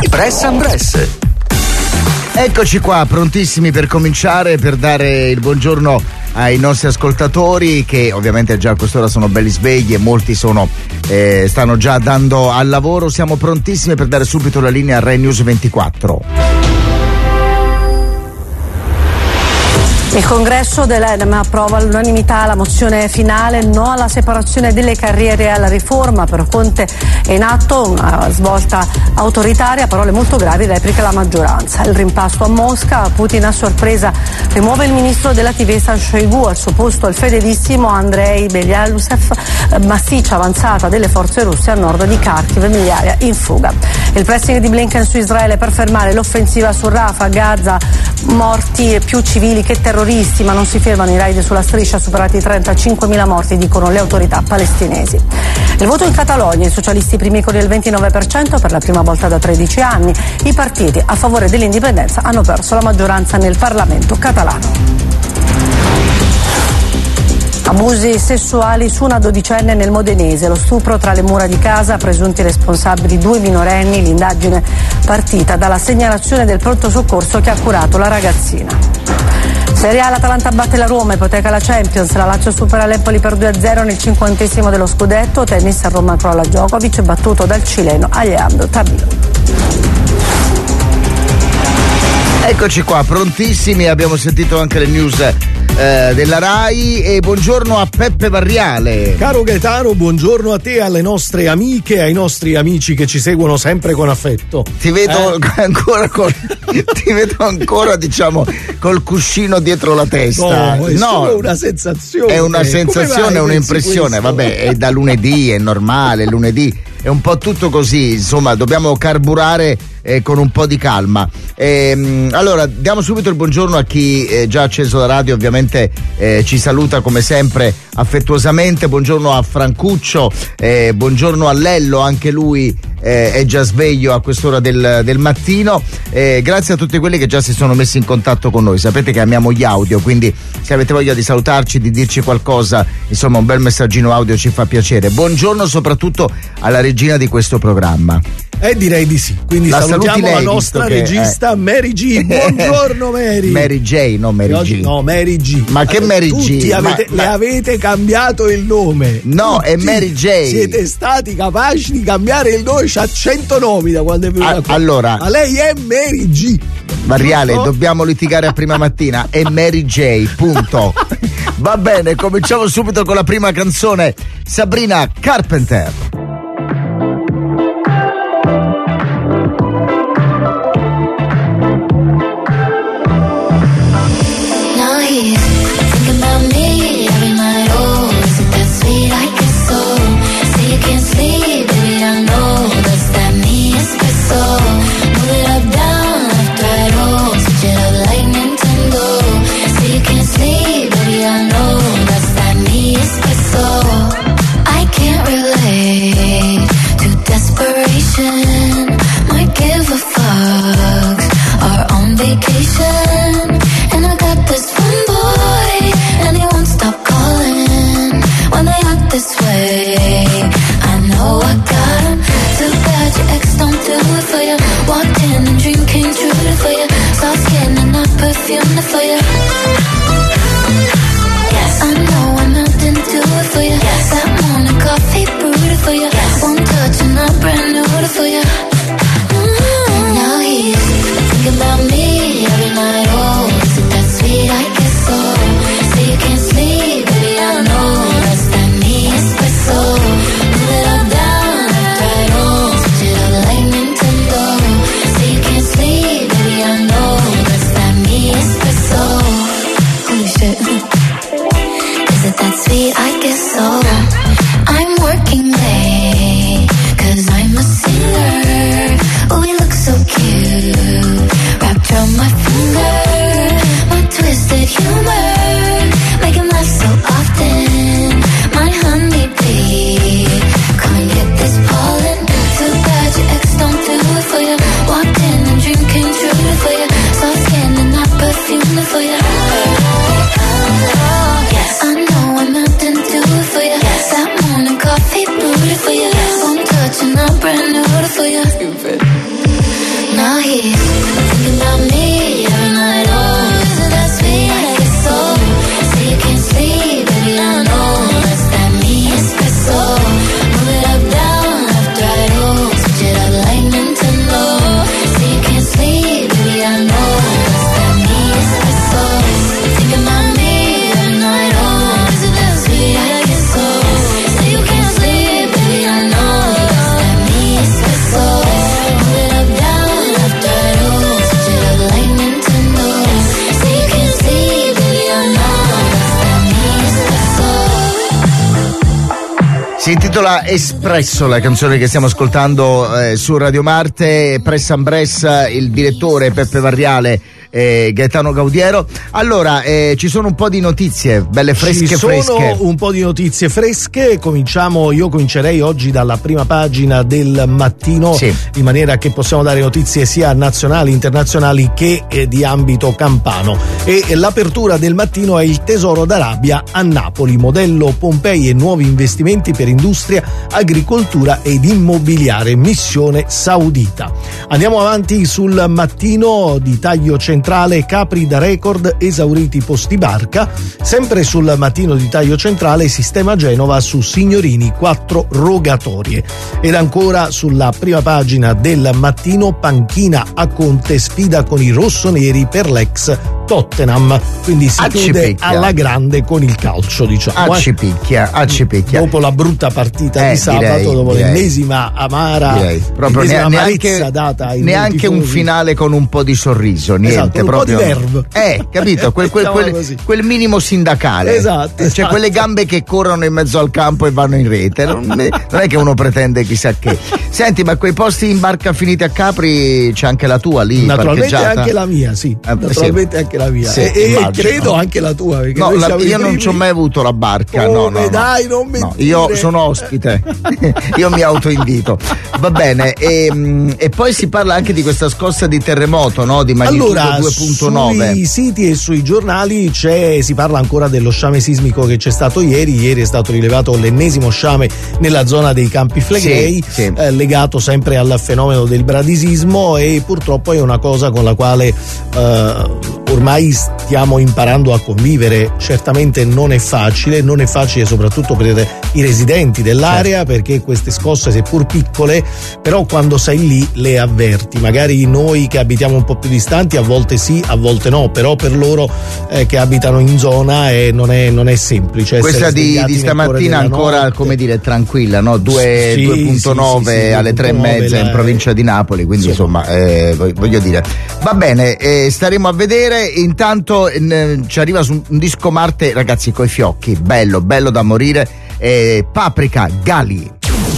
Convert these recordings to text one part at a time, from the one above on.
Press and Press. Eccoci qua, prontissimi per cominciare, per dare il buongiorno ai nostri ascoltatori che ovviamente già a quest'ora sono belli svegli e molti stanno già andando al lavoro. Siamo prontissimi per dare subito la linea a Rai News 24. Il congresso dell'ENEM approva all'unanimità la mozione finale no alla separazione delle carriere e alla riforma. Per Conte è in atto una svolta autoritaria, parole molto gravi, replica la maggioranza. Il rimpasto a Mosca, Putin a sorpresa rimuove il ministro della TV San Shoigu, al suo posto il fedelissimo Andrei Belyalusev, massiccia avanzata delle forze russe a nord di Kharkiv, migliaia in fuga. Il pressing di Blinken su Israele per fermare l'offensiva su Rafah, Gaza, morti più civili che terroristi, ma non si fermano i raid sulla striscia, superati i 35.000 morti, dicono le autorità palestinesi. Il voto in Catalogna, i socialisti primi con il 29% per la prima volta da 13 anni. I partiti a favore dell'indipendenza hanno perso la maggioranza nel Parlamento catalano. Abusi sessuali su una dodicenne nel Modenese, lo stupro tra le mura di casa, presunti responsabili 2 minorenni, l'indagine partita dalla segnalazione del pronto soccorso che ha curato la ragazzina. Serie A, l'Atalanta batte la Roma, ipoteca la Champions, la Lazio supera l'Empoli per 2-0 nel 50° dello scudetto, tennis a Roma crolla Djokovic, battuto dal cileno Alejandro Tabilo. Eccoci qua, prontissimi, abbiamo sentito anche le news della Rai e buongiorno a Peppe Varriale. Caro Gaetano, buongiorno a te e alle nostre amiche e ai nostri amici che ci seguono sempre con affetto. Ti vedo ancora diciamo col cuscino dietro la testa. No, è solo una sensazione. È una sensazione, è un'impressione, vabbè, è da lunedì, è normale, lunedì è un po' tutto così, insomma, dobbiamo carburare con un po' di calma. Allora, diamo subito il buongiorno a chi già ha acceso la radio, ovviamente ci saluta come sempre affettuosamente. Buongiorno a Francuccio, buongiorno a Lello, anche lui è già sveglio a quest'ora del mattino. Grazie a tutti quelli che già si sono messi in contatto con noi. Sapete che amiamo gli audio, quindi se avete voglia di salutarci, di dirci qualcosa, insomma un bel messaggino audio ci fa piacere. Buongiorno soprattutto alla regina di questo programma. Direi di sì, quindi la salutiamo lei, la nostra regista Mary G. Buongiorno Mary. Mary J, non Mary G. No, Mary G. Ma che Mary G? Le avete cambiato il nome. No, tutti è Mary J. Siete stati capaci di cambiare il nome, c'ha 100 nomi da quando è venuta qua. Allora, ma lei è Mary G. Varriale, dobbiamo litigare a prima mattina. È Mary J, punto. Va bene, cominciamo subito con la prima canzone. Sabrina Carpenter. Might give a fuck. Are on vacation, and I got this one boy, and he won't stop calling when they act this way. I know I got him. Too bad your ex don't do it for you. Walked in and dream came true for you. Soft skin and not perfumed for you. Yes, I know I melted do it for you. Yes, that morning coffee brewed for you. Yes, one touch and I'm brand new for you. Now he's thinking about me every night. Oh, is it that sweet? I guess so. Say you can't sleep, baby, I know. That's that me espresso. Move it up, down, left, right, oh. Switch it up like Nintendo. Say you can't sleep, baby, I know. That's that me espresso. Si intitola Espresso la canzone che stiamo ascoltando su Radio Marte. Press and Press, il direttore Peppe Varriale, Gaetano Gaudiero. Allora, ci sono un po' di notizie belle fresche. Ci sono un po' di notizie fresche. Io comincerei oggi dalla prima pagina del Mattino, sì, in maniera che possiamo dare notizie sia nazionali, internazionali che di ambito campano. E l'apertura del Mattino è il Tesoro d'Arabia a Napoli, modello Pompei e nuovi investimenti per industria, agricoltura ed immobiliare, missione saudita. Andiamo avanti sul Mattino di taglio centrale, Capri da record, esauriti posti barca. Sempre sul Mattino di taglio centrale, sistema Genova su Signorini, 4 rogatorie. Ed ancora sulla prima pagina del Mattino, panchina a Conte, sfida con i rossoneri per l'ex Tottenham, quindi si chiude alla grande con il calcio, diciamo. Accipicchia. Dopo la brutta partita di sabato, dopo l'ennesima amara, proprio amarezza data ai neanche un finale con un po' di sorriso, niente, esatto, proprio un po' di verve. Capito? Quel minimo sindacale. Esatto. Cioè quelle gambe che corrono in mezzo al campo e vanno in rete. Non è che uno pretende chissà che. Senti, ma quei posti in barca finiti a Capri c'è anche la tua lì naturalmente parcheggiata? Anche la mia, sì. Naturalmente anche la mia. Sì, e credo anche la tua. No, io non ci ho mai avuto la barca. No. Dai, non mentire. Io sono ospite. Io mi autoinvito. Va bene. E poi si parla anche di questa scossa di terremoto, no? Di magnitudo 2.9. Sui siti e sui giornali si parla ancora dello sciame sismico che c'è stato ieri. Ieri è stato rilevato l'ennesimo sciame nella zona dei Campi Flegrei, sì. Legato sempre al fenomeno del bradisismo, e purtroppo è una cosa con la quale ormai stiamo imparando a convivere. Certamente non è facile soprattutto per i residenti dell'area, perché queste scosse, seppur piccole, però quando sei lì le avverti. Magari noi che abitiamo un po' più distanti a volte sì, a volte no, però per loro che abitano in zona non è semplice. Questa di stamattina ancora notte, come dire, tranquilla, no? 2.9 alle 3:30 in provincia di Napoli, quindi sì, insomma voglio dire, va bene, staremo a vedere. Intanto ci arriva su un disco Marte, ragazzi, coi fiocchi, bello da morire. Paprika, Gali.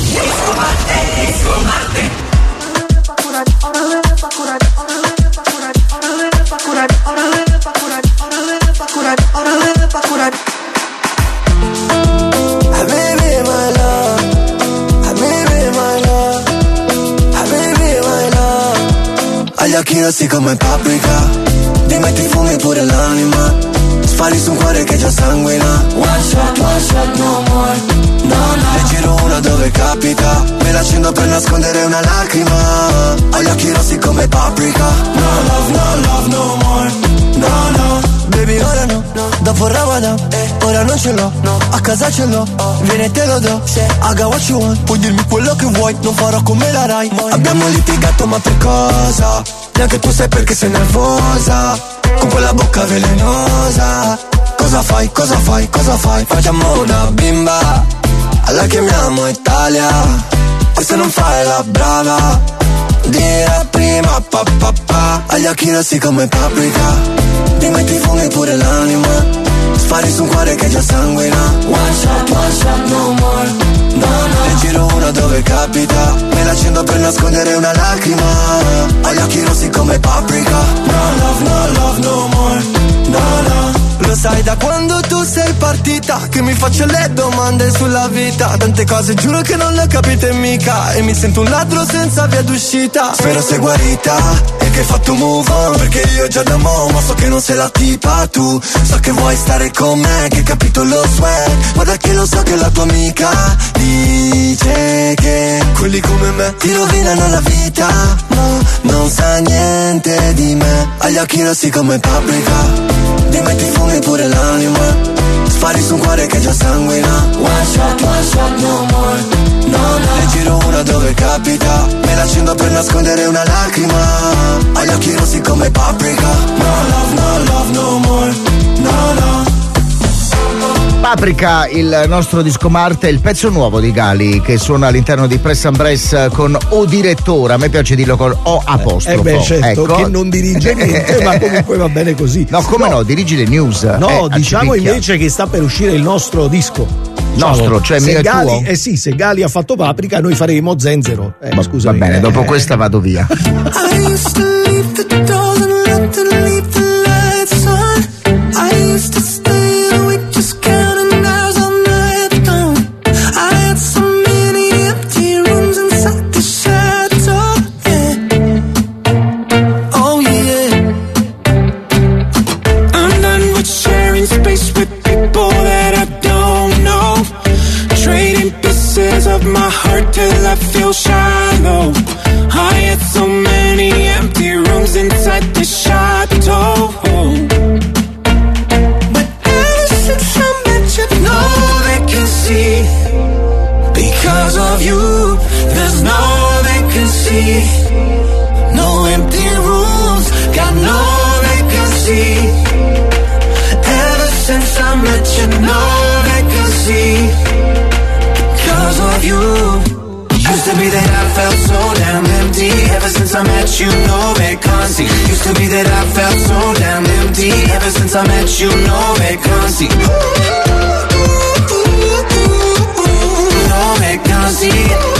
Agli occhi rossi come paprika, ti metti fumi pure l'anima, spari su un cuore che già sanguina. One shot, no more, no. Ne giro una dove capita, me l'accendo per nascondere una lacrima. Agli occhi rossi come paprika, no love, no more, no. Baby ora no, dopo il Ramadan, ora non ce l'ho, a casa ce l'ho, vieni e te lo do, I got what you want, puoi dirmi quello che vuoi, non farò come la Rai. Abbiamo litigato ma per cosa? Neanche tu sai perché sei nervosa, con quella bocca velenosa. Cosa fai? Facciamo una bimba, alla chiamiamo Italia, e se non fai la brava, dirà prima papà. Agli occhi rossi come paprika, ti metti fumi pure l'anima, spari su un cuore che già sanguina. One shot, no more, no. Ne giro una dove capita, me l'accendo per nascondere una lacrima. Agli occhi rossi come paprika, no love, no more, no. Lo sai da quando tu sei partita, che mi faccio le domande sulla vita. Tante cose giuro che non le ho capite mica, e mi sento un ladro senza via d'uscita. Spero sei guarita e che hai fatto move on, perché io già da mo', ma so che non sei la tipa tu. So che vuoi stare con me, che hai capito lo swag. Guarda che lo so che la tua amica dice che quelli come me ti rovinano la vita. No, non sa niente di me. Agli occhi rossi come paprika, ti metti fumi pure l'anima, spari su un cuore che già sanguina. One shot, no more, no. Ne giro una dove capita, me l'accendo per nascondere una lacrima. Agli occhi rossi come paprika, no love, no more, no. Paprika, il nostro disco Marte, il pezzo nuovo di Gali che suona all'interno di Press and Press con O direttore. A me piace dirlo con O apostrofo. Certo, ecco, che non dirige niente, ma comunque va bene così. No, dirigi le news. No, diciamo invece che sta per uscire il nostro disco. nostro, cioè mio e tuo. Sì, se Gali ha fatto Paprika, noi faremo Zenzero. Scusami. Va bene, dopo questa vado via. I used to leave the doors unlocked and leave the lights on. I used to stay awake just counting hours all night long. I had so many empty rooms inside the shadow, yeah. Oh yeah. I'm done with sharing space with people that I don't know. Trading pieces of my heart till I feel shallow. I had so many empty rooms inside the chateau. But ever since I met you, no vacancy. Because of you, there's no vacancy. No empty rooms, got no vacancy. Ever since I met you, no vacancy. Because of you. Used to be that I felt so damn empty. Ever since I met you, no vacancy. Used to be that I felt so damn empty. Ever since I met you, no vacancy. No vacancy.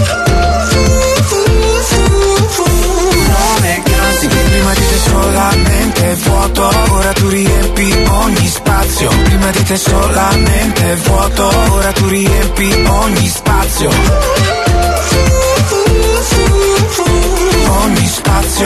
No vacancy. Prima di te solamente vuoto, ora tu riempi ogni spazio. Prima di te solamente vuoto, ora tu riempi ogni spazio. Ogni spazio.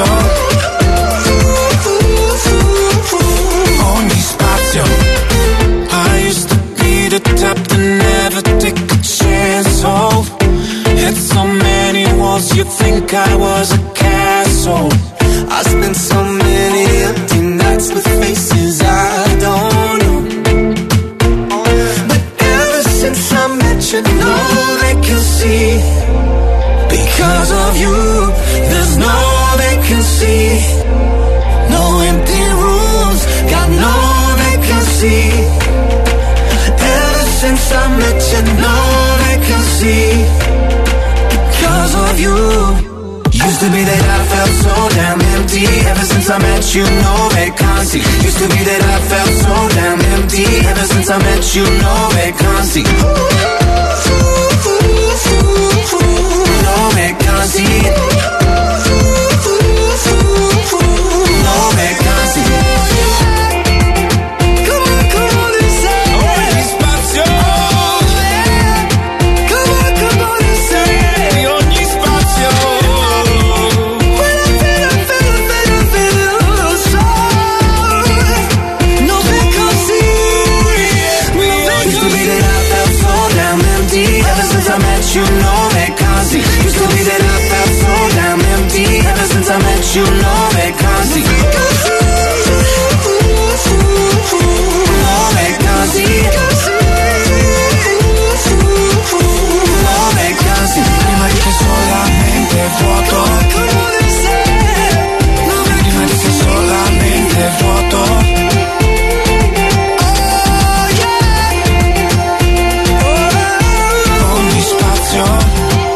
Ogni spazio. I used to be the type to never take a chance. Oh, hit so many walls, you think I was a castle. I spent so many empty nights with faces I don't know. But ever since I met you, no vacancy. Because of you, there's no vacancy. No empty rooms, got no vacancy. Ever since I met you, no vacancy. Because of you. Used to be that I felt so damn empty. Ever since I met you, no vacancy. Used to be that I felt so damn empty. Ever since I met you, no vacancy. No vacancy. No vacancy. Come on, come on and say ogni spazio. Come on and say ogni spazio. When I feel so. No vacancy. Used to be that I felt so damn empty. Ever since I met you, no vacancy. Used to be that I felt so damn empty. Ever since I met you, no vacancy. No vacancy. No vacancy. Prima di te solamente vuoto. Prima di te solamente vuoto. Ogni spazio.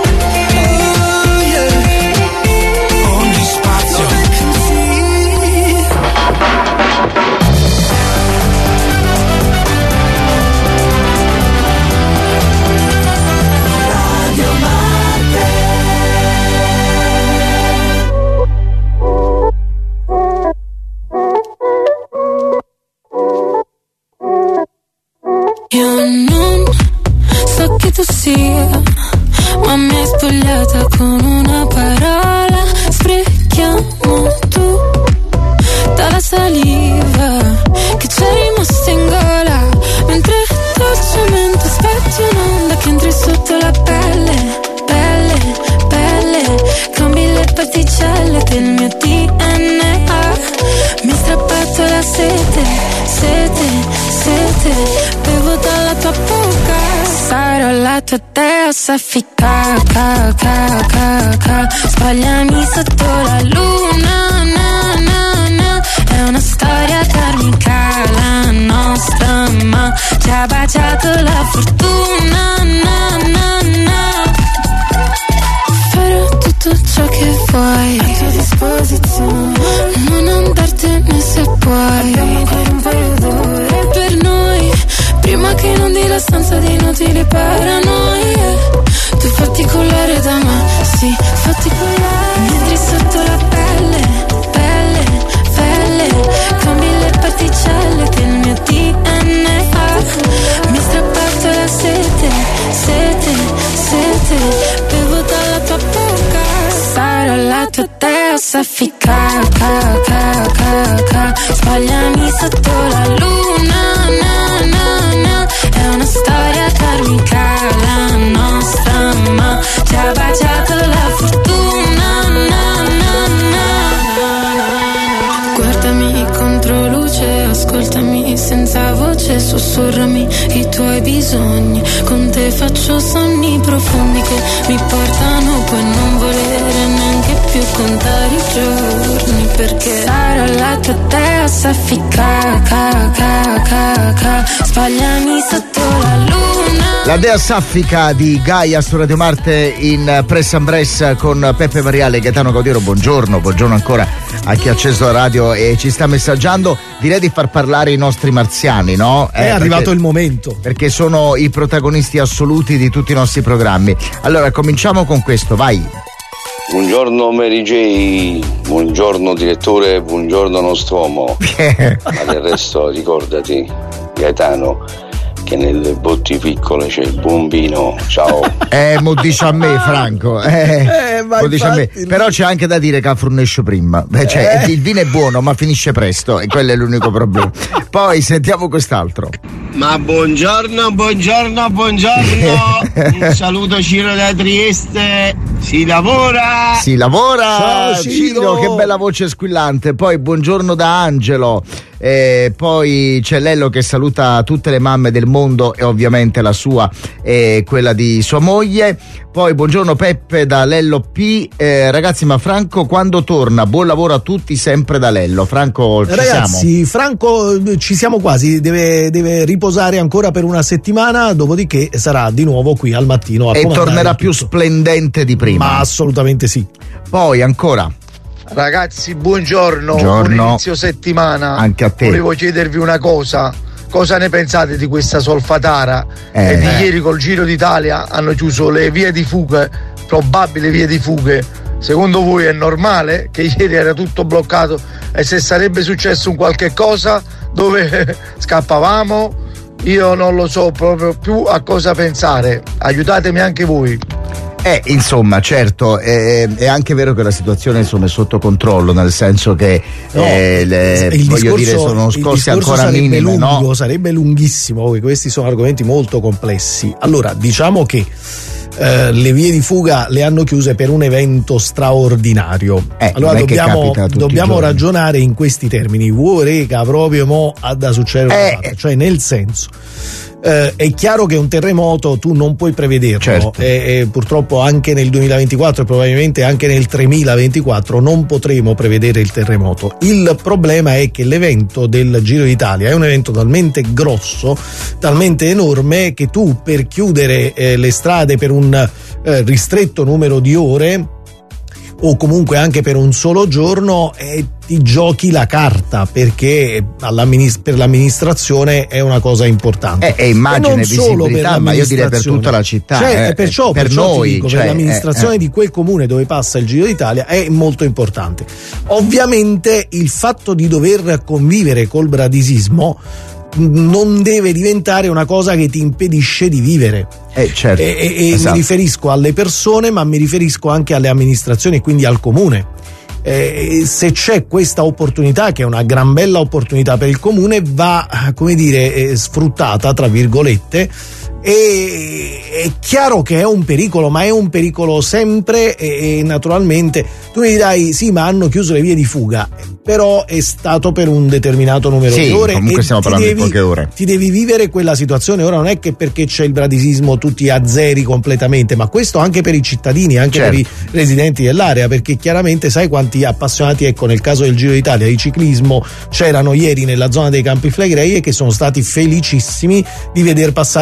Io non so chi tu sia, ma mi hai spogliata con una parola. Sprechiamo tutta la saliva che c'è rimasta in gola, mentre dolcemente aspetti un'onda che entri sotto la pelle. Pelle, pelle, cambi le particelle del mio DNA. Mi ha strappato la sete, sete, sete. Bevo dalla tua bocca, sarò la tua dea soffica, ca, ca, ca, ca. Spogliami sotto la luna, na, na, na. È una storia karmica la nostra, ma ci ha baciato la fortuna, na, na, na. Farò tutto ciò che vuoi a tua disposizione, non andartene se puoi. Abbiamo ancora un paio d'ore per noi, prima che inundi la stanza di inutili paranoie. Tu fatti cullare da me, sì, fatti cullare. Mentre sotto la pelle, cambi le particelle del mio DNA. Mi ha strappato la sete, bevo dalla tua bocca. Sarò la tua dea soffica, sbagliami sotto la luna, è una storia karmica la nostra, ma ci ha baciato la fortuna, Guardami contro luce, ascoltami senza voce, sussurrami i tuoi bisogni. Con te faccio sogni profondi che mi portano poi non volere neanche più contare i giorni, perché sarò la tua dea soffica, sbagliami sotto la luna. La dea saffica di Gaia su Radio Marte in Press and Press con Peppe Mariale, Gaetano Gaudiero. Buongiorno ancora a chi ha acceso la radio e ci sta messaggiando. Direi di far parlare i nostri marziani, no? È arrivato il momento. Perché sono i protagonisti assoluti di tutti i nostri programmi. Allora, cominciamo con questo, vai. Buongiorno Mary J, buongiorno direttore, buongiorno Nostromo. Ma del resto ricordati, Gaetano, che nelle botti piccole c'è il buon vino. Ciao. Mo dice a me, Franco. Mo dice a me. Però c'è anche da dire che fornisce prima. Cioè, il vino è buono, ma finisce presto, e quello è l'unico problema. Poi sentiamo quest'altro. Ma buongiorno. Un saluto Ciro da Trieste. Si lavora. Ciao Ciro, che bella voce squillante. Poi buongiorno da Angelo. Poi c'è Lello che saluta tutte le mamme del mondo e ovviamente la sua e quella di sua moglie. Poi buongiorno Peppe da Lello P. Ragazzi, ma Franco quando torna? Buon lavoro a tutti, sempre da Lello. Franco, ci ragazzi, siamo? Franco ci siamo quasi, deve riposare ancora per una settimana, dopodiché sarà di nuovo qui al mattino a e tornerà più splendente di prima. Ma assolutamente sì. Poi ancora ragazzi, buon inizio settimana. Anche a te. Volevo chiedervi una cosa ne pensate di questa solfatara e di ieri col Giro d'Italia hanno chiuso le vie di fuga, probabili vie di fughe. Secondo voi è normale che ieri era tutto bloccato e se sarebbe successo un qualche cosa dove scappavamo? Io non lo so proprio più a cosa pensare, aiutatemi anche voi. Insomma, certo, è anche vero che la situazione insomma è sotto controllo, nel senso che sono scorsi ancora minimi, no? Sarebbe lunghissimo, questi sono argomenti molto complessi. Allora, diciamo che le vie di fuga le hanno chiuse per un evento straordinario. Allora dobbiamo ragionare in questi termini. Vorrega proprio mo da succedere una cosa, cioè nel senso è chiaro che un terremoto tu non puoi prevederlo, certo. Purtroppo anche nel 2024 e probabilmente anche nel 3024 non potremo prevedere il terremoto. Il problema è che l'evento del Giro d'Italia è un evento talmente grosso, talmente enorme, che tu per chiudere le strade per un ristretto numero di ore o comunque anche per un solo giorno ti giochi la carta, perché per l'amministrazione è una cosa importante. È immagine, visibilità, ma io direi per tutta la città. Perciò noi, dico, per l'amministrazione di quel comune dove passa il Giro d'Italia è molto importante. Ovviamente il fatto di dover convivere col bradisismo non deve diventare una cosa che ti impedisce di vivere. Certo, esatto. Mi riferisco alle persone, ma mi riferisco anche alle amministrazioni e quindi al comune. Se c'è questa opportunità, che è una gran bella opportunità per il comune, va, come dire, sfruttata tra virgolette. E è chiaro che è un pericolo, ma è un pericolo sempre, e naturalmente tu mi dirai sì, ma hanno chiuso le vie di fuga, però è stato per un determinato numero di ore. Comunque stiamo parlando di poche ore. Ti devi vivere quella situazione. Ora non è che perché c'è il bradisismo tu ti azzeri completamente, ma questo anche per i cittadini, anche per i residenti dell'area, perché chiaramente sai quanti appassionati, ecco, nel caso del Giro d'Italia di ciclismo c'erano ieri nella zona dei Campi Flegrei e che sono stati felicissimi di veder passare la carovana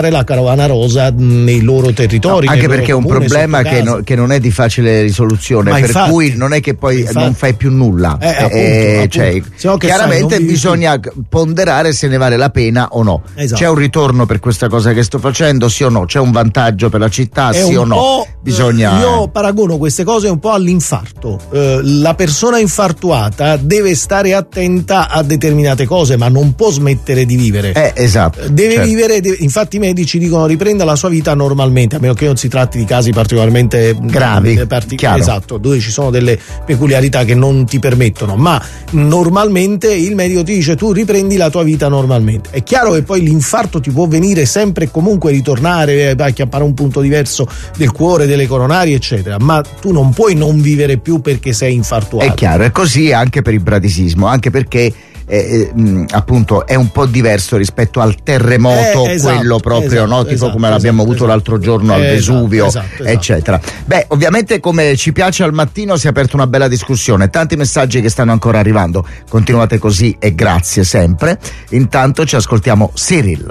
Ana Rosa nei loro territori. No, anche perché è un problema che non è di facile risoluzione, per cui non è che poi non fai più nulla. Appunto. Cioè, chiaramente bisogna ponderare se ne vale la pena o no. Esatto. C'è un ritorno per questa cosa che sto facendo, sì o no? C'è un vantaggio per la città, sì o no? Bisogna. Io paragono queste cose un po' all'infarto. La persona infartuata deve stare attenta a determinate cose, ma non può smettere di vivere. Esatto. Deve vivere, infatti i medici dicono riprenda la sua vita normalmente, a meno che non si tratti di casi particolarmente gravi, esatto, dove ci sono delle peculiarità che non ti permettono, ma normalmente il medico ti dice tu riprendi la tua vita normalmente. È chiaro che poi l'infarto ti può venire sempre e comunque ritornare, acchiappare un punto diverso del cuore, delle coronarie eccetera, ma tu non puoi non vivere più perché sei infartuato. È chiaro, è così anche per il bradisismo, anche perché appunto è un po' diverso rispetto al terremoto, quello proprio tipo come l'abbiamo avuto l'altro giorno al Vesuvio, eccetera. Beh, ovviamente come ci piace al mattino si è aperta una bella discussione, tanti messaggi che stanno ancora arrivando, continuate così e grazie sempre. Intanto ci ascoltiamo Cyril.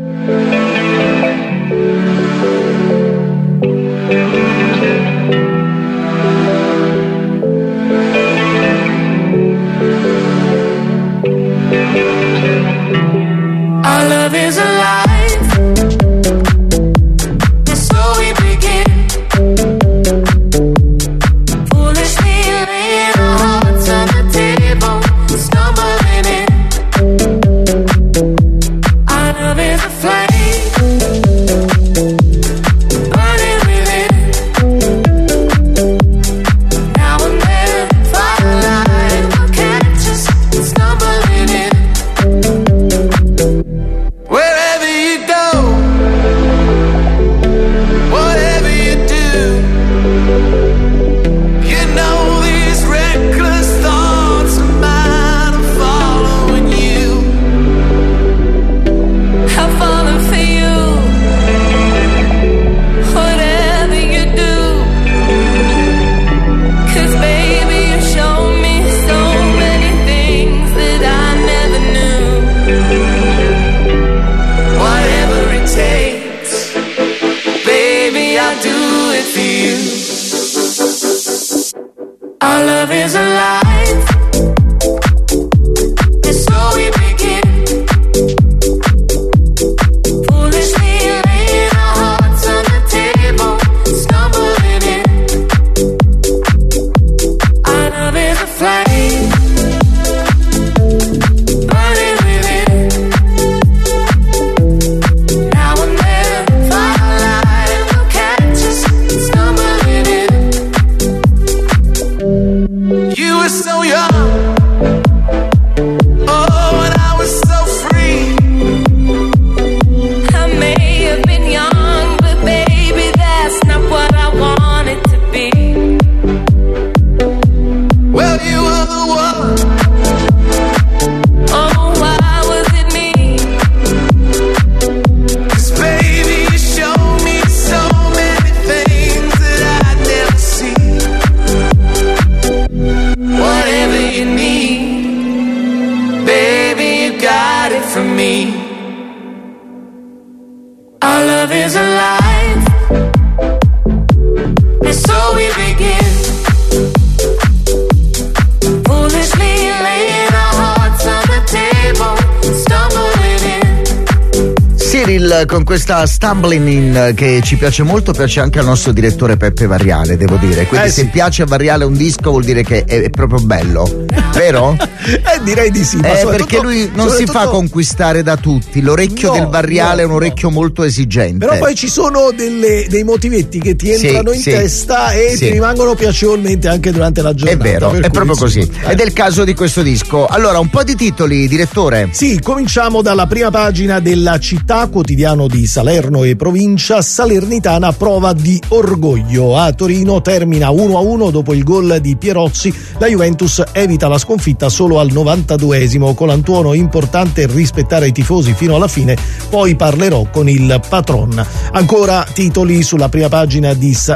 Con questa Stumbling In che ci piace molto, piace anche al nostro direttore Peppe Varriale, devo dire, quindi se piace a Varriale un disco vuol dire che è proprio bello, vero? Direi di sì, ma perché lui non si fa conquistare da tutti, l'orecchio del Varriale è un orecchio molto esigente, però poi ci sono dei motivetti che ti entrano in testa e ti rimangono piacevolmente anche durante la giornata. È vero, è proprio così. Ed è il caso di questo disco. Allora, un po' di titoli, direttore. Sì, cominciamo dalla prima pagina della Città, quotidiano di Salerno e provincia. Salernitana prova di orgoglio. A Torino termina 1-1 dopo il gol di Pierozzi. La Juventus evita la sconfitta solo al 92esimo. Colantuono, importante rispettare i tifosi fino alla fine, poi parlerò con il patron. Ancora titoli sulla prima pagina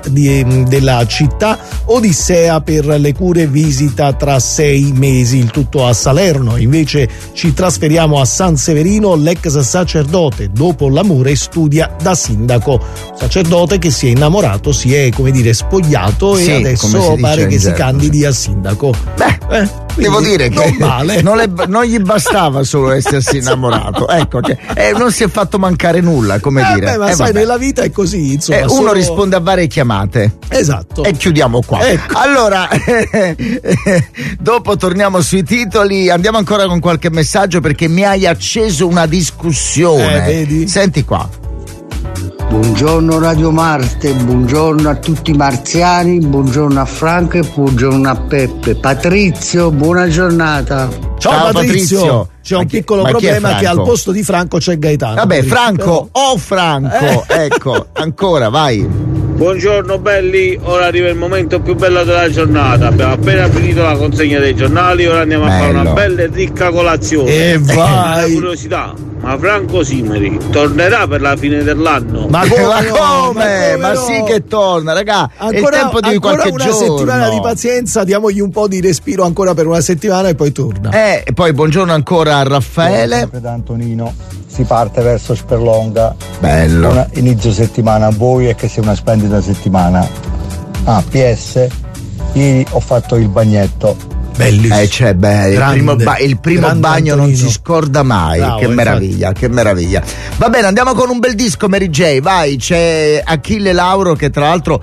della Città. Odissea per le cure, visita tra 6 mesi, il tutto a Salerno. Invece ci trasferiamo a San Severino. L'ex sacerdote, dopo dopo l'amore studia da sindaco. Sacerdote che si è innamorato, si è, come dire, spogliato, sì, e adesso pare che si candidi a sindaco. Devo dire che male. non gli bastava solo essersi innamorato, ecco, non si è fatto mancare nulla, come dire. Ma sai, nella vita è così, insomma. Uno risponde a varie chiamate. Esatto. E chiudiamo qua. Ecco. Allora, dopo torniamo sui titoli, andiamo ancora con qualche messaggio perché mi hai acceso una discussione. Vedi? Senti qua. Buongiorno Radio Marte, buongiorno a tutti i marziani, buongiorno a Franco e buongiorno a Peppe. Patrizio, buona giornata. Ciao Patrizio. C'è un piccolo problema, che al posto di Franco c'è Gaetano. Vabbè, Patrizio, Franco o Franco, ecco, ancora, vai. Buongiorno belli, ora arriva il momento più bello della giornata. Abbiamo appena finito la consegna dei giornali, ora andiamo a fare una bella e ricca colazione. E vai! Una curiosità, ma Franco Simeri tornerà per la fine dell'anno? Ma come? Ma sì che torna, raga. È il tempo di qualche una giorno. Settimana di pazienza, diamogli un po' di respiro ancora per una settimana e poi torna. E poi buongiorno ancora a Raffaele. Da Antonino, si parte verso Sperlonga. Bello. Inizio settimana a voi e che sia una splendida settimana. PS, ieri ho fatto il bagnetto. Bellissimo. Il primo bagno Antonino. non si scorda mai. Bravo, che meraviglia, che meraviglia. Va bene, andiamo con un bel disco, Mary J. Vai, c'è Achille Lauro che tra l'altro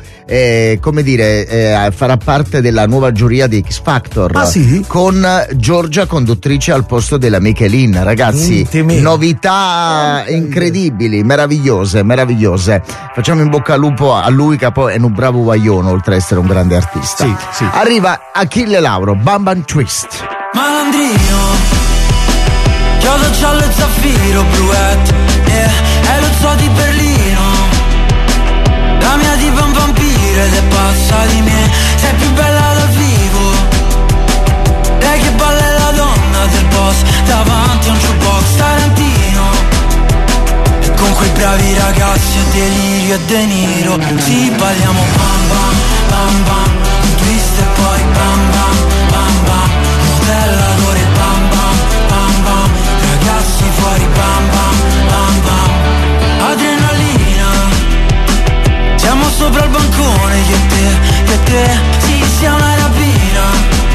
farà parte della nuova giuria di X Factor. Ah, sì? Con Giorgia conduttrice al posto della Michelin. Ragazzi, novità incredibili, meravigliose. Facciamo in bocca al lupo a lui, che poi è un bravo guaglione oltre ad essere un grande artista. Sì. Arriva Achille Lauro, Bam Bam Twist. Malandrino, chiodo giallo e zaffiro bluette, è lo zoo di Berlino. La mia diva è un vampiro ed è pazza di me. Sei più bella dal vivo. Lei che balla è la donna del boss davanti a un jukebox Tarantino. E con quei bravi ragazzi a Delirio e De Niro si balliamo bam bam bam bam, un twist e poi bam bam bam bam, modellatore bam bam bam bam, ragazzi fuori bam bam bam bam, adrenalina, siamo sopra il bancone io e te, sì sia una rapina,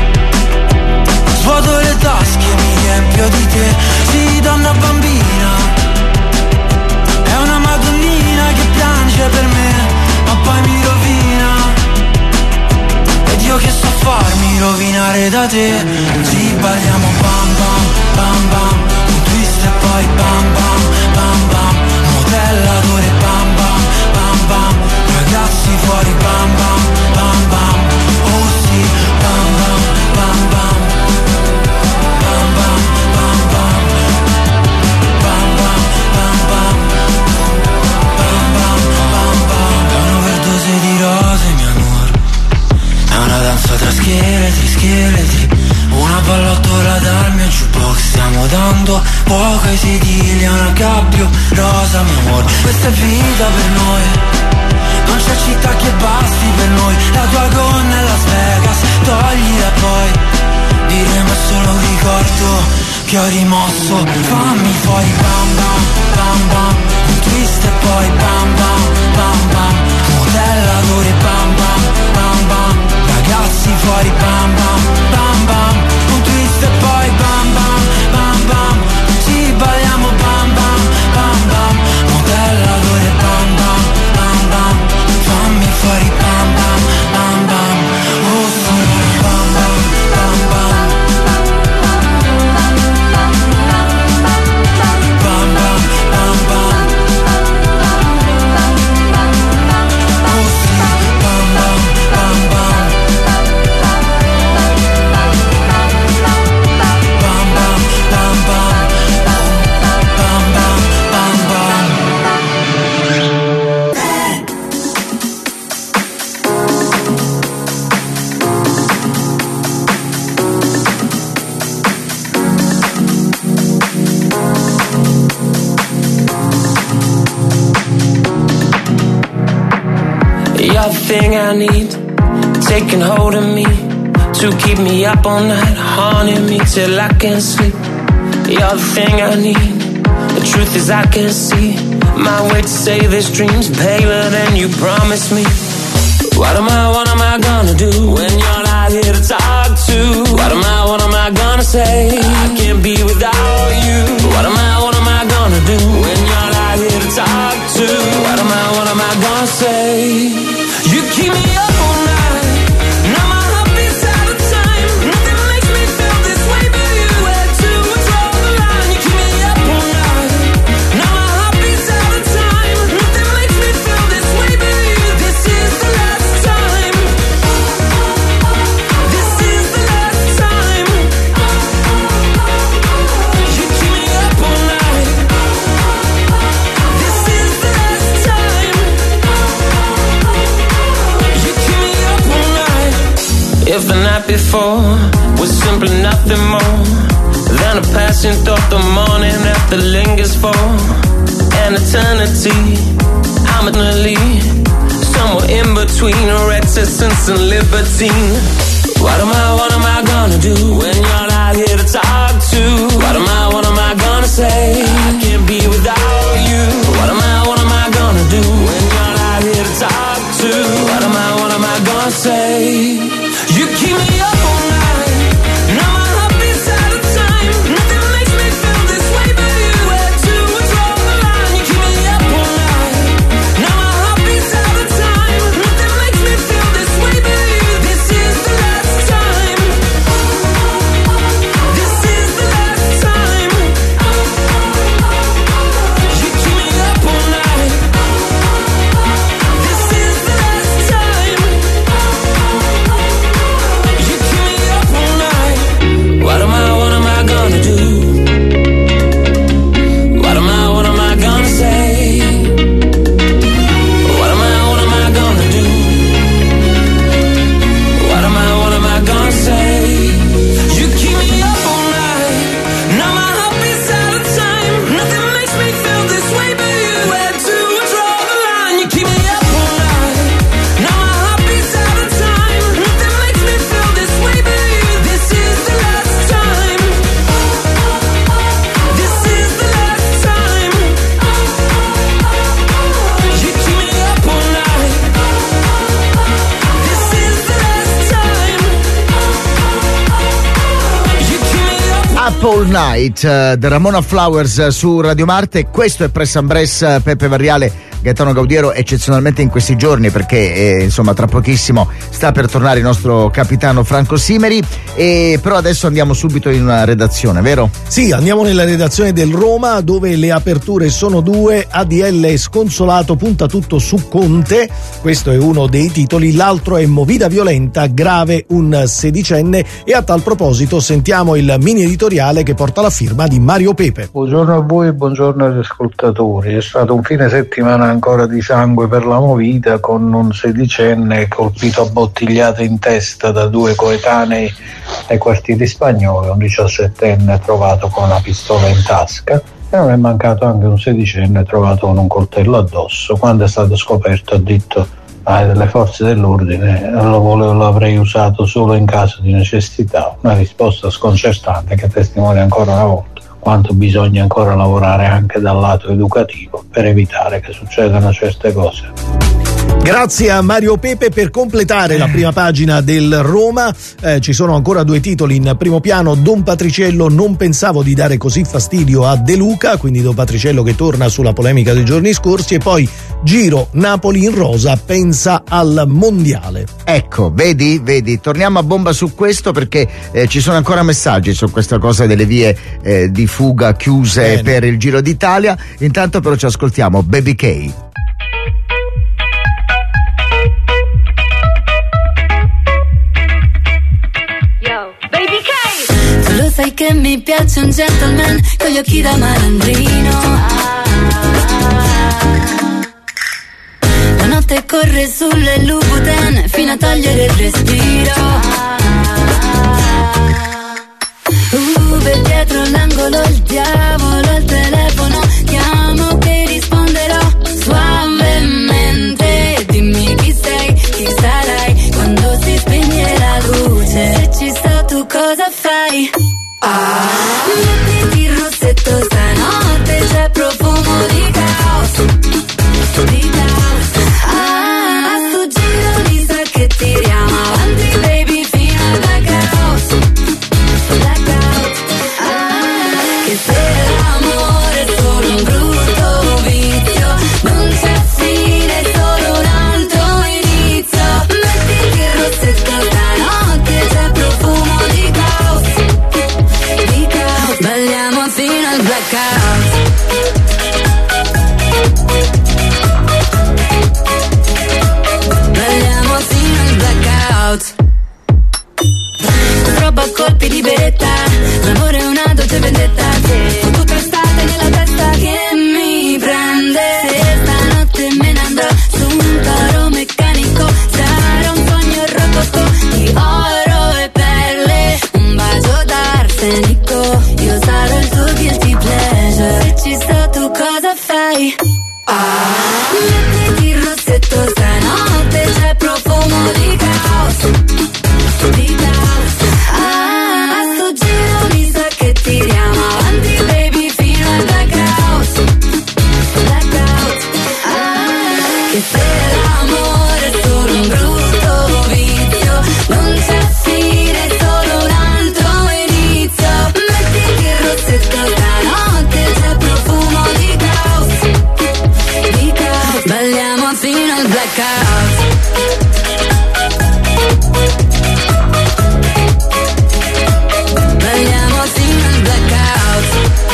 svuoto le tasche mi riempio di te, sì donna bambina, è una madonnina che piange per me, ma poi mi rovina. Ed io che so farmi rovinare da te. Sì, balliamo bam bam bam bam, un twist e poi bam bam bam bam, modellatore bam bam bam bam, ragazzi fuori bam bam bam bam, oh sì bam bam bam bam, bam bam bam bam, bam bam bam bam, bam bam bam bam. È un'overdose di rose mio amor, è una danza tra scheletri, una pallottola dal mio jukebox. Stiamo dando fuoco ai sedili a una gabbio rosa, mio amor. Questa è vita per noi, non c'è città che basti per noi. La tua gonna è Las Vegas, toglila poi. Diremo solo un ricordo che ho rimosso. Fammi fuori bam bam bam bam, un twist e poi bam bam bam bam, modellatore bam bam bam bam, ragazzi fuori bam bam bam bam, un twist e poi bam bam bam bam, ci balliamo bam bam bam bam, modellatore bam bam bam bam, fammi fuori bam bam bam bam, oh signore bam bam bam bam, bam bam bam bam, oh sì bam bam bam bam. You're the thing I need, taking hold of me, to keep me up all night, haunting me till I can't sleep. You're the thing I need, The truth is I can see my way to say this dream's paler than you promised me. What am I gonna do when you're not here to talk to? What am I gonna say? I can't be without you. What am I gonna do when you're not here to talk to? What am I gonna say? You keep me up all night. Now my heart beats out of time. Nothing makes me feel this way but you. Where to draw the line? You keep me up all night. Now my heart beats out of time. Nothing makes me feel this way but you. This is the last time. This is the last time. You keep me up all night. This is the last time. You keep me up all night. If the night before was simply nothing more than a passing thought, the morning after lingers for an eternity. I'm eternally somewhere in between reticence and libertine. What am I gonna do when you're not here to talk to? What am I gonna say? I can't be without you. What am I gonna do when you're not here to talk to? What am I gonna say? You keep me up all night. Now my heart beats out of time. Nothing makes me feel this way but you. Where to draw the line? You keep me up all night. Now my heart beats out of time. Nothing makes me feel this way but you. This is the last time. This is the last time. You keep me up all night. This is the last time. You keep me up all night. What am I gonna do? What am I gonna say? What am I gonna do? What am I gonna say? You keep me up all night. Now my heart beats out of time. Nothing makes me feel this way but you. Where to draw the line? You keep me up all night. Now my heart beats out of time. Nothing makes me feel this way but you. This is the last time. This is the last time. You keep me up all night. This is the last time. You keep me up. Up All Night, The Ramona Flowers su Radio Marte. Questo è Press and Press, Peppe Varriale, Gaetano Gaudiero, eccezionalmente in questi giorni perché insomma tra pochissimo sta per tornare il nostro capitano Franco Simeri, però adesso andiamo subito in una redazione, vero? Sì, andiamo nella redazione del Roma dove le aperture sono due. ADL sconsolato, punta tutto su Conte, questo è uno dei titoli, l'altro è movida violenta, grave un sedicenne, e a tal proposito sentiamo il mini editoriale che porta la firma di Mario Pepe. Buongiorno a voi e buongiorno agli ascoltatori. È stato un fine settimana ancora di sangue per la movida, con un sedicenne colpito a bottigliate in testa da due coetanei ai quartieri spagnoli, un 17enne trovato con una pistola in tasca e non è mancato anche un sedicenne trovato con un coltello addosso. Quando è stato scoperto ha detto delle forze dell'ordine lo avrei usato solo in caso di necessità. Una risposta sconcertante che testimonia ancora una volta quanto bisogna ancora lavorare anche dal lato educativo per evitare che succedano certe cose. Grazie a Mario Pepe. Per completare la prima pagina del Roma ci sono ancora due titoli in primo piano. Don Patriciello, non pensavo di dare così fastidio a De Luca, quindi Don Patriciello che torna sulla polemica dei giorni scorsi, e poi Giro, Napoli in rosa pensa al mondiale. Ecco, vedi, torniamo a bomba su questo perché ci sono ancora messaggi su questa cosa delle vie di fuga chiuse. Bene. Per il Giro d'Italia. Intanto però ci ascoltiamo Baby K. Lo sai che mi piace un gentleman con gli occhi da malandrino. La notte corre sulle Louboutin fino a togliere il respiro. Per dietro l'angolo il diavolo al telefono, chiamo che risponderò suavemente. Dimmi chi sei, chi sarai quando si spegne la luce. Se ci sto tu cosa fai? Mettiti il rossetto stanotte, c'è profumo di caos. Di caos. A sto giro mi sa che tiriamo avanti, baby, fino al blackout. Blackout. Che se l'amore è solo un brutto vizio, non c'è fine, è solo un altro inizio. Mettiti il rossetto stanotte, c'è profumo di caos. Di caos. Balliamo fino al blackout. Balliamo fino al blackout. Roba a colpi di beretta, l'amore è una dolce vendetta. Ho tutta l'estate nella testa che mi prende. Se stanotte me ne andrò su un toro meccanico, sarà un sogno rococò di oro e perle, un bacio d'arsenico. Io sarò il tuo guilty pleasure. Se ci sto tu cosa fai? Mettiti il rossetto stanotte, c'è profumo di caos. Di caos. A sto giro mi sa che tiriamo avanti, baby, fino al blackout. Blackout. Che se l'amore è solo un brutto vizio, non c'è fine, è solo un altro inizio. Mettiti il rossetto stanotte, c'è profumo di caos. Di caos. Balliamo fino al blackout. Balliamo fino al blackout.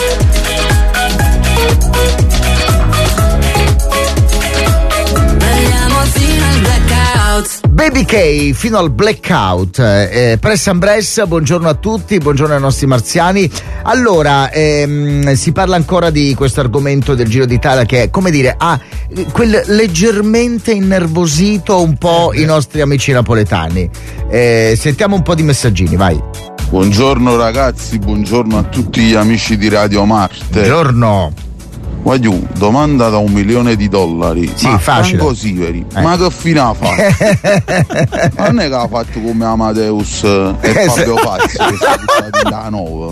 Balliamo fino al blackout. Baby K fino al blackout. Press and Press, buongiorno a tutti, buongiorno ai nostri marziani. Allora, si parla ancora di questo argomento del Giro d'Italia che, come dire, ha quel leggermente innervosito un po' i nostri amici napoletani. Sentiamo un po' di messaggini, vai. Buongiorno ragazzi, buongiorno a tutti gli amici di Radio Marte. Buongiorno. Voglio, domanda da $1 milione. Sì, ma facile. Franco Siveri, ma che fine ha fatto? Non è che ha fatto come Amadeus e Fabio Fazzi che sono buttati da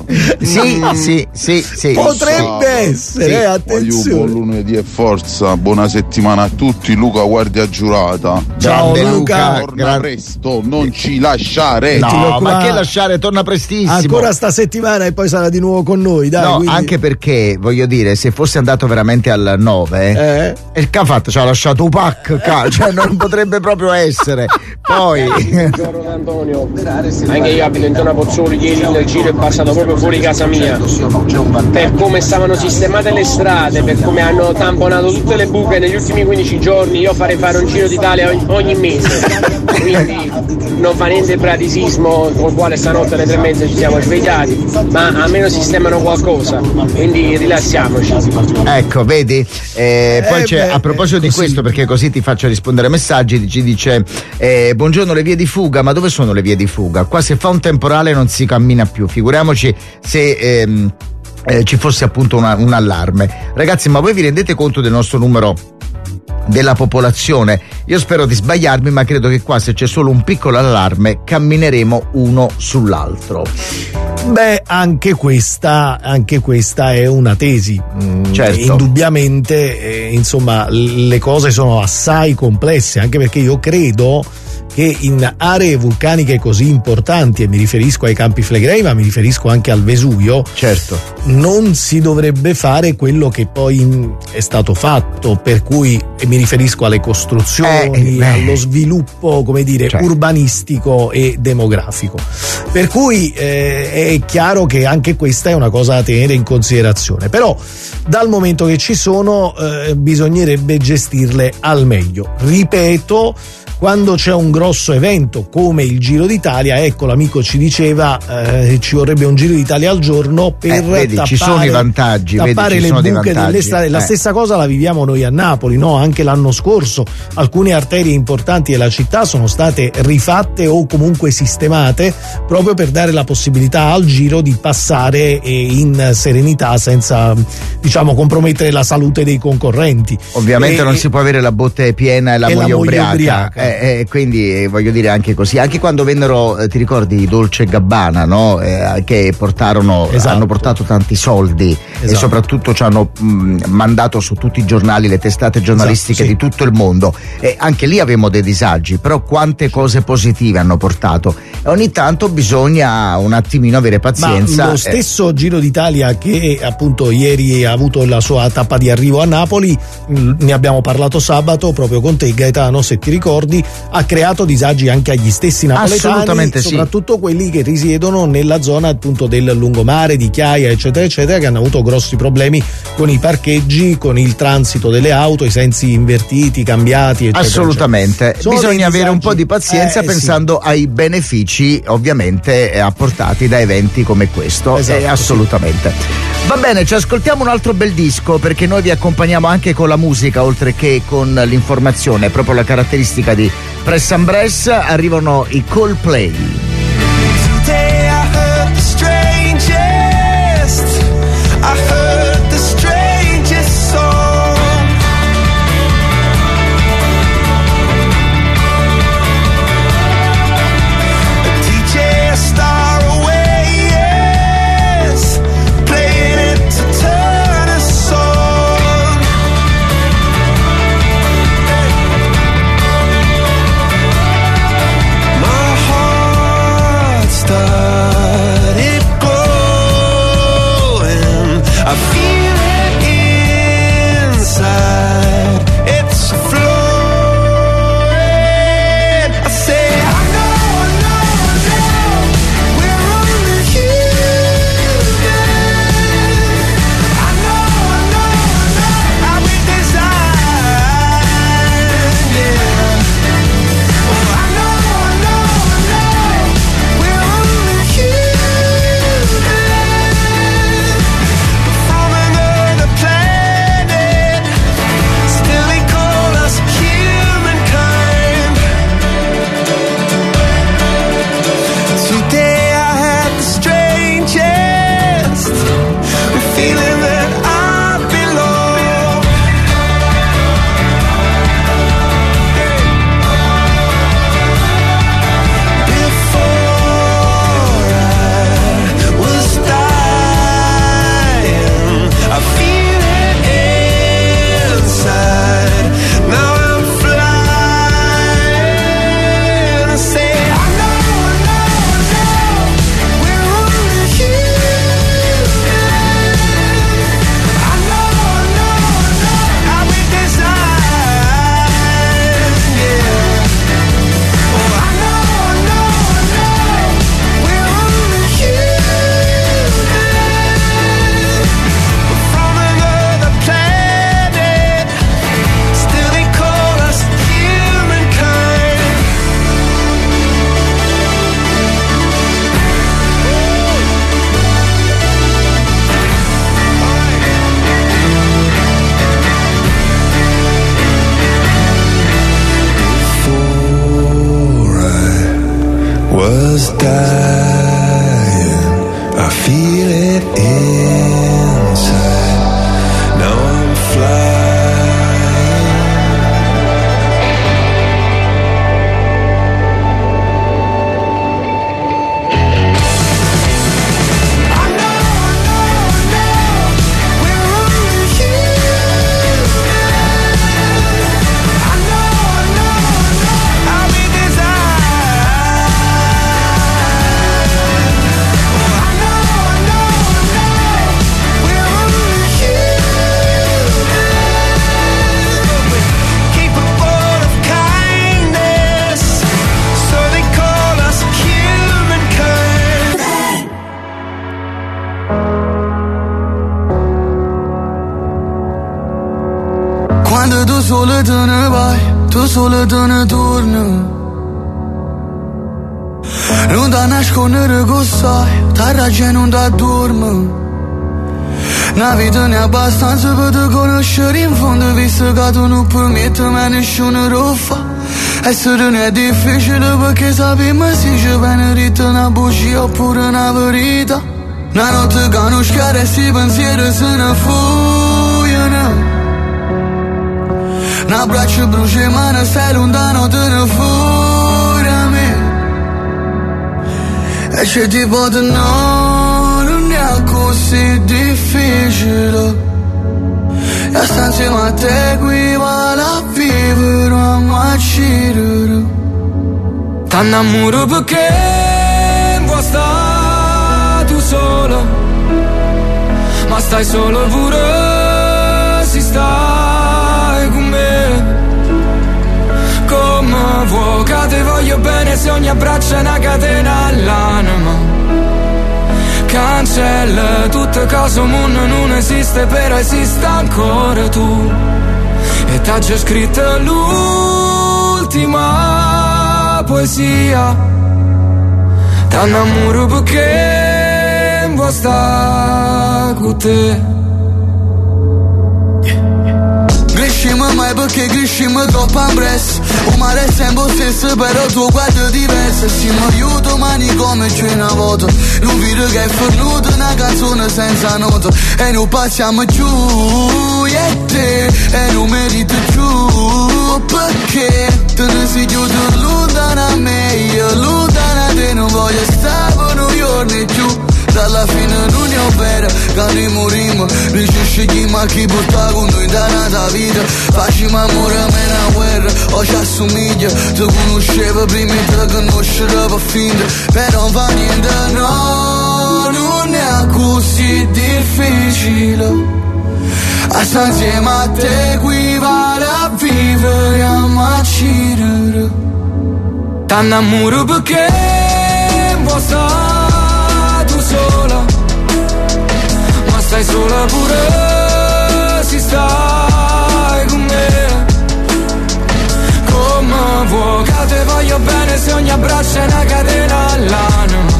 9. Sì. Potrebbe essere, attenzione. Voglio buon lunedì e forza, buona settimana a tutti. Luca Guardia Giurata. Ciao Luca. Torna presto, non ci lasciare. No, ma che lasciare, torna prestissimo. Ancora sta settimana e poi sarà di nuovo con noi, dai. No, quindi... anche perché, voglio dire, se fosse andato veramente al 9 e che ha fatto? Ci ha lasciato un pack, cioè non potrebbe proprio essere. Poi buongiorno Antonio, anche io abito in zona Pozzuoli, ieri il giro è passato proprio fuori casa mia, per come stavano sistemate le strade, per come hanno tamponato tutte le buche negli ultimi 15 giorni. Io farei fare un giro d'Italia ogni mese, quindi non fa niente il bradisismo con il quale stanotte alle 3:30 ci siamo svegliati, ma almeno sistemano qualcosa, quindi rilassiamoci. Ecco, vedi? Poi c'è, a proposito di questo, perché così ti faccio rispondere ai messaggi, ci dice buongiorno, le vie di fuga, ma dove sono le vie di fuga? Qua se fa un temporale non si cammina più, figuriamoci se ci fosse appunto un allarme. Ragazzi, ma voi vi rendete conto del nostro numero della popolazione? Io spero di sbagliarmi, ma credo che qua se c'è solo un piccolo allarme cammineremo uno sull'altro. Beh, anche questa è una tesi. Certo. Indubbiamente, insomma, le cose sono assai complesse, anche perché io credo che in aree vulcaniche così importanti, e mi riferisco ai Campi Flegrei, ma mi riferisco anche al Vesuvio, certo, non si dovrebbe fare quello che poi è stato fatto, per cui, e mi riferisco alle costruzioni, allo sviluppo, come dire, urbanistico e demografico. Per cui è chiaro che anche questa è una cosa da tenere in considerazione, però dal momento che ci sono bisognerebbe gestirle al meglio. Ripeto, quando c'è un grosso evento come il Giro d'Italia, ecco, l'amico ci diceva ci vorrebbe un Giro d'Italia al giorno per tappare, ci sono i vantaggi, tappare le buche delle strade. La stessa cosa la viviamo noi a Napoli, no? Anche l'anno scorso alcune arterie importanti della città sono state rifatte o comunque sistemate proprio per dare la possibilità al Giro di passare in serenità, senza, diciamo, compromettere la salute dei concorrenti. Ovviamente non si può avere la botte piena e la moglie ubriaca. quindi voglio dire anche così, anche quando vennero, ti ricordi Dolce & Gabbana, no? Che portarono, hanno portato tanti soldi e soprattutto ci hanno mandato su tutti i giornali, le testate giornalistiche di tutto il mondo, e anche lì avevamo dei disagi, però quante cose positive hanno portato, e ogni tanto bisogna un attimino avere pazienza. Ma lo stesso Giro d'Italia che appunto ieri ha avuto la sua tappa di arrivo a Napoli, ne abbiamo parlato sabato proprio con te Gaetano, se ti ricordi, ha creato disagi anche agli stessi napoletani, soprattutto quelli che risiedono nella zona appunto del lungomare, di Chiaia eccetera eccetera, che hanno avuto grossi problemi con i parcheggi, con il transito delle auto, i sensi invertiti, cambiati eccetera. Assolutamente, eccetera. Bisogna avere un po' di pazienza pensando ai benefici ovviamente apportati da eventi come questo, assolutamente. Va bene, ci ascoltiamo un altro bel disco, perché noi vi accompagniamo anche con la musica oltre che con l'informazione, proprio la caratteristica di Press and Press. Arrivano i Coldplay. Today I heard the strangest, I heard the strangest song. A DJ, a star away, yes, playing it to turn us on. My heart started glowing. I feel it inside. It's flowing. I say I know, we're only human. I know, how we design, yeah. Oh, I know, we're only human. From another planet, still they call us humankind. Today I had the strangest feeling that I belong. Before I was dying, I feel it inside. Now I'm flying. I say I know, we're only human. I know, how we design, yeah. Oh, I know, we're only human. From another planet, still they call us humankind. Before I was dying, I feel it inside. Now I'm Quando tu solo te ne vai, tu solo te ne torni. Non da nascondere che sai, ta ragione non da dormi. Una vita ne è abbastanza per te conoscere in fondo, visto che tu non permetti a nessuno lo fa. Essere non è difficile perché sappiamo se ci viene dritto una bugia oppure una verità. Una notte che non schiara e si pensieri se ne fuggono. Un abbraccio brucia mano, stai lontano, te ne fuori a me. E c'è tipo di no, non è così difficile. E sta insieme a te qui vale a vivere, a macirere. T'annamoro perché vuoi stare tu solo, ma stai solo pure se stai con me. Come vuoi che te voglio bene se ogni abbraccio è una catena all'anima. Cancella tutte cose, mondo non esiste, però esiste ancora tu. E t'ha già scritto l'ultima poesia. T'annamoro perché vuoi stare con te. Cresciamo mai perché cresciamo troppo ampresso. Un mare è sempre stesso però tuo guardo diverso. Siamo io domani come c'è una volta. Non vedo che è fornuto una canzone senza nota. E non passiamo giù io e te. E non merito giù perché te ne sei chiuso lontano a me. Io lontano a te non voglio stare per un giorno giù. Dalla fine non è vera, quando morimo noi ci scegliamo a chi porta con noi da nata vita. Facciamo amore a me una guerra, o ci assomiglia. Ti conoscevo prima e ti conoscerò per finta. Però non fa niente, no, non è così difficile. A stare insieme a te equivale a vivere, a macirere. T'annamoro perché vuoi stare sola, ma stai sola pure se stai con me. Come vuoi che te voglio bene se ogni abbraccio è una catena all'anima.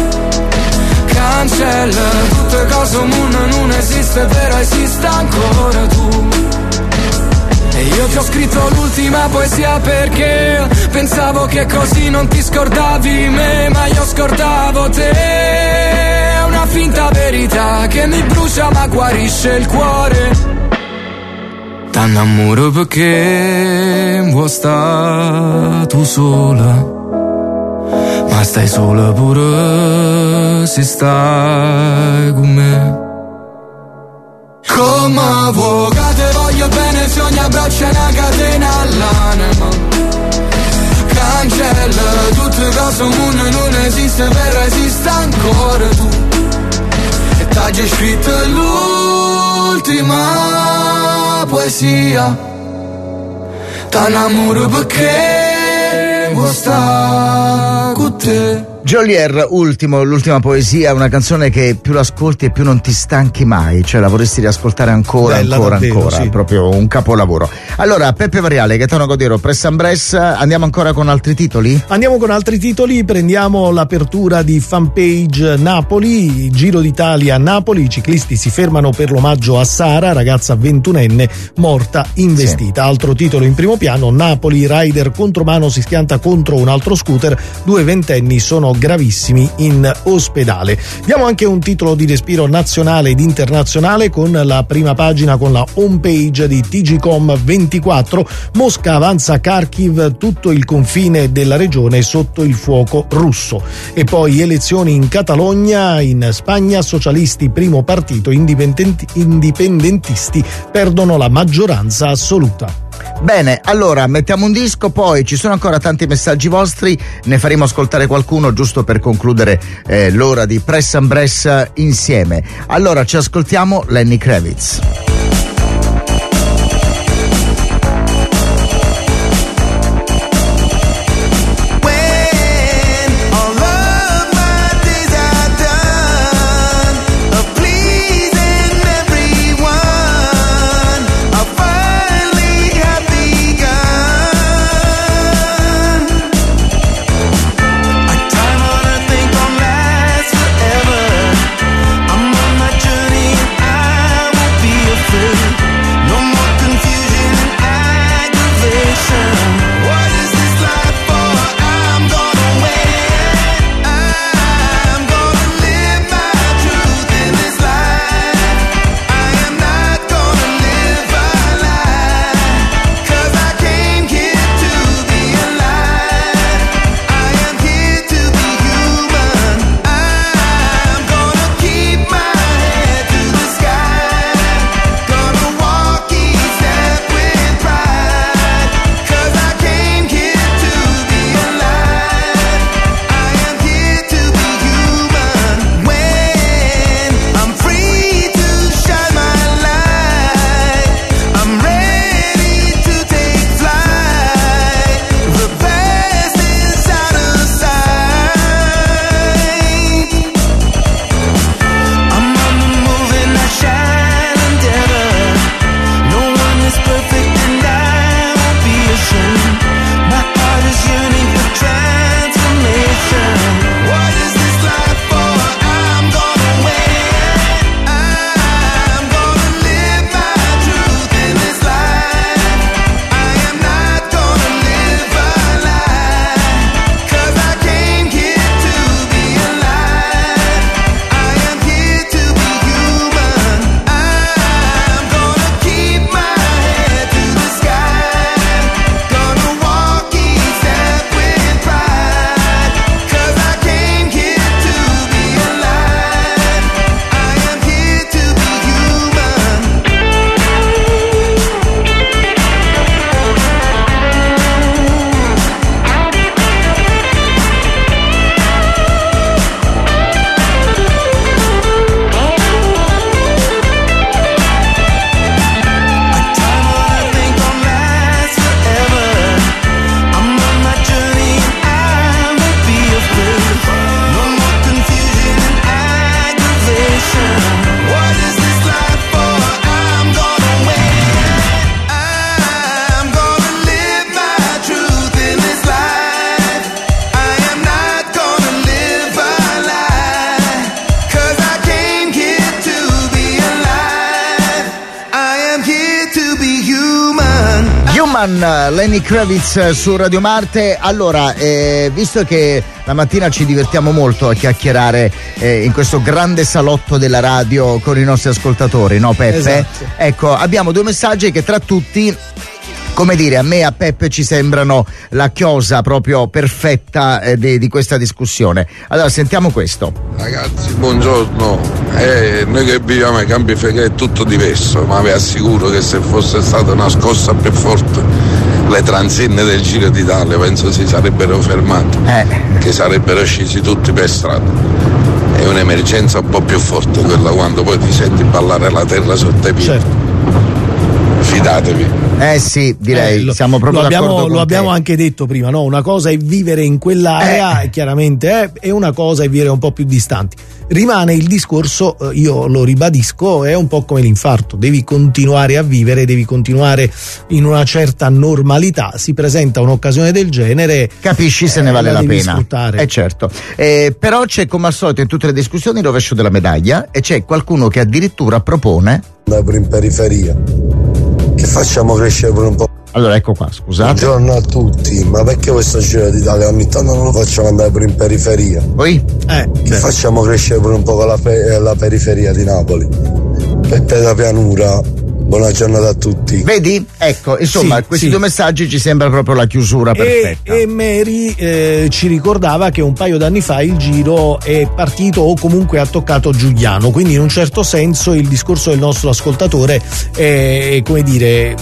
Cancella tutte cose, un mondo non esiste, però esiste ancora tu. E io ti ho scritto l'ultima poesia perché pensavo che così non ti scordavi me, ma io scordavo te. È una finta verità che mi brucia ma guarisce il cuore. T'annamoro perché vuoi stare tu sola, ma stai sola pure se stai con me. Come vuoi che te voglio bene se ogni abbraccio è una catena all'anima. Cancella tutte cose, un mondo non esiste, però esiste ancora tu. E t'ha già scritto l'ultima poesia. T'annamoro perché vuoi stare con te. Geolier, l'ultima poesia, una canzone che più l'ascolti e più non ti stanchi mai, cioè la vorresti riascoltare ancora, bella, ancora, davvero, ancora, sì. Proprio un capolavoro. Allora, Peppe Variale, Gaetano Codiero, Press and Press, andiamo ancora con altri titoli? Andiamo con altri titoli, prendiamo l'apertura di Fanpage Napoli, Giro d'Italia a Napoli, i ciclisti si fermano per l'omaggio a Sara, ragazza 21enne morta investita. Sì. Altro titolo in primo piano, Napoli, rider contromano si schianta contro un altro scooter, 2 ventenni sono gravissimi in ospedale. Diamo anche un titolo di respiro nazionale ed internazionale con la prima pagina, con la homepage di TGcom 24. Mosca avanza Kharkiv, tutto il confine della regione sotto il fuoco russo. E poi elezioni in Catalogna, in Spagna, socialisti primo partito, indipendentisti perdono la maggioranza assoluta. Bene, allora mettiamo un disco, poi ci sono ancora tanti messaggi vostri, ne faremo ascoltare qualcuno giusto per concludere l'ora di Press and Press insieme. Allora ci ascoltiamo Lenny Kravitz. Forever. I'm on my journey and I won't be afraid. One, Lenny Kravitz su Radio Marte. Allora, visto che la mattina ci divertiamo molto a chiacchierare in questo grande salotto della radio con i nostri ascoltatori, no Peppe? Esatto. Ecco, abbiamo due messaggi che tra tutti, come dire, a me e a Peppe ci sembrano la chiosa proprio perfetta di questa discussione. Allora, sentiamo questo. Ragazzi, buongiorno. Noi che viviamo ai Campi Flegrei è tutto diverso, ma vi assicuro che se fosse stata una scossa più forte, le transenne del Giro d'Italia penso si sarebbero fermate, che sarebbero scesi tutti per strada. È un'emergenza un po' più forte quella quando poi ti senti ballare la terra sotto i piedi. Certo. Fidatevi. Sì, direi, siamo proprio d'accordo con lo abbiamo te. anche detto prima, no? Una cosa è vivere in quell'area, chiaramente, e una cosa è vivere un po' più distanti. Rimane il discorso, io lo ribadisco, è un po' come l'infarto, devi continuare a vivere, devi continuare in una certa normalità, si presenta un'occasione del genere, capisci se ne vale la devi pena. sfruttare. Certo. Però c'è, come al solito in tutte le discussioni, il rovescio della medaglia, e c'è qualcuno che addirittura propone andare in periferia, che facciamo crescere pure un po'. Allora, ecco qua, scusate. Buongiorno a tutti, ma perché questo Giro d'Italia ogni tanto non lo facciamo andare pure in periferia? Poi? Che facciamo crescere pure un po' la periferia di Napoli. Peppe da Pianura, buona giornata a tutti. Vedi? Ecco, insomma, questi due messaggi ci sembra proprio la chiusura perfetta. E Mary ci ricordava che un paio d'anni fa il Giro è partito o comunque ha toccato Giuliano, quindi in un certo senso il discorso del nostro ascoltatore è, come dire,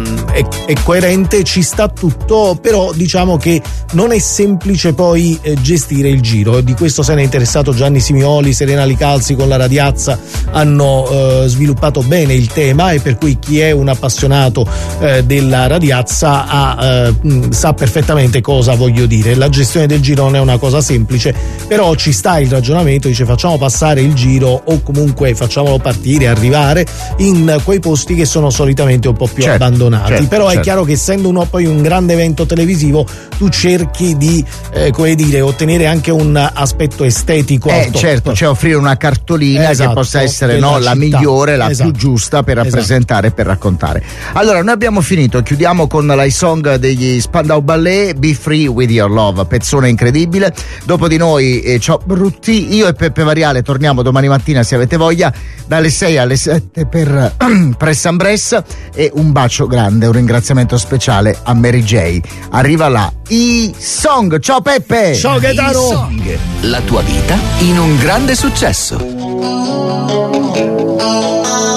è coerente, ci sta tutto, però diciamo che non è semplice poi gestire il Giro. Di questo se ne è interessato Gianni Simioli, Serena Licalzi con la Radiazza, hanno sviluppato bene il tema, e per cui chi è un appassionato della Radiazza sa perfettamente cosa voglio dire. La gestione del Giro non è una cosa semplice, però ci sta il ragionamento, dice facciamo passare il Giro o comunque facciamolo partire, arrivare in quei posti che sono solitamente un po' più abbandonati. Però è chiaro che essendo poi un grande evento televisivo, tu cerchi di come dire, ottenere anche un aspetto estetico al top. Certo, cioè offrire una cartolina che possa essere la migliore, la più giusta per rappresentare e per raccontare. Allora, noi abbiamo finito, chiudiamo con la song degli Spandau Ballet, Be Free With Your Love, pezzone incredibile. Dopo di noi ciao Brutti, io e Peppe Variale torniamo domani mattina se avete voglia dalle 6 alle 7 per Press and Press, e un bacio grande, un ringraziamento speciale a Mary J. Arriva la E-Song. Ciao Peppe! Ciao Gaetano! E-Song, la tua vita in un grande successo.